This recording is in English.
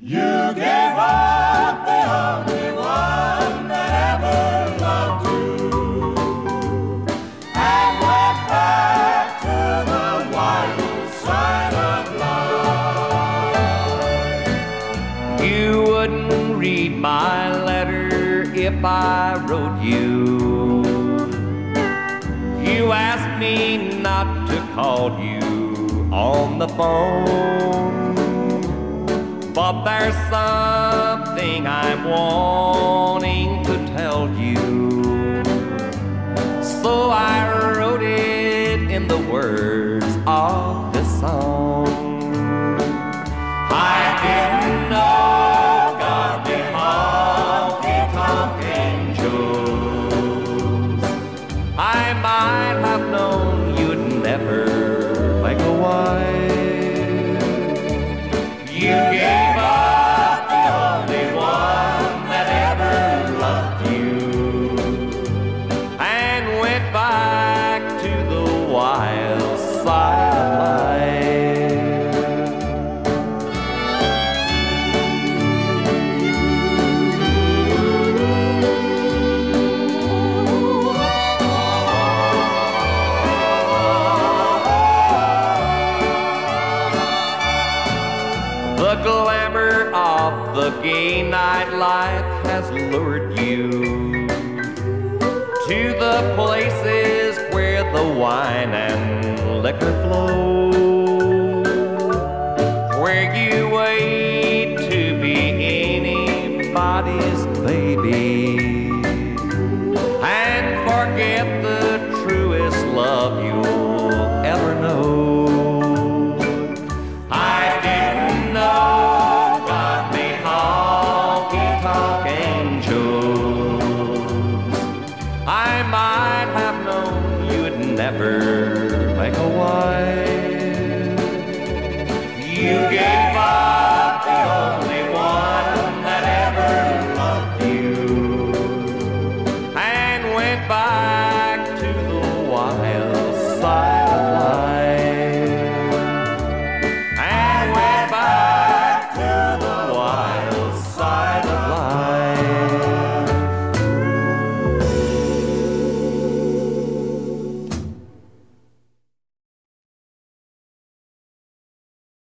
You gave up the only one that ever loved you and went back to the wild side of life. You wouldn't read my letter if I wrote you. You asked me not to call you on the phone, but there's something I'm wanting to tell you. So I wrote it in the words of this song. I didn't know God did honky-tonk angels. I might have known you'd never make a wife. You gave up the only one that ever loved you and went back to the wild side of The glamour of the gay nightlife has lured you to the places where the wine and liquor flow, where you wait to be anybody's baby and forget the truest love you'll ever know. I might have known you'd never make a wife. You gave up the only one that ever loved you and went by